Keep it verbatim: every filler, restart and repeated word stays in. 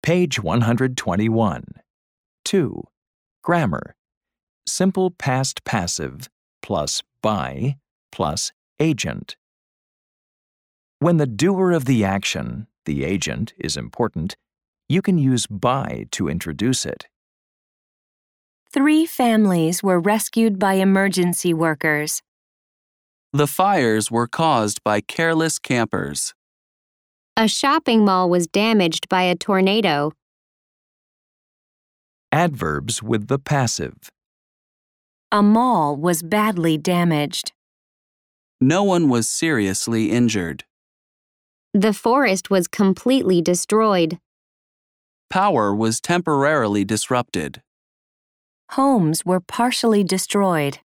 Page one hundred twenty-one. two. Grammar. Simple past passive plus by plus agent. When the doer of the action, the agent, is important, you can use by to introduce it. Three families were rescued by emergency workers. The fires were caused by careless campers. A shopping mall was damaged by a tornado. Adverbs with the passive. A mall was badly damaged. No one was seriously injured. The forest was completely destroyed. Power was temporarily disrupted. Homes were partially destroyed.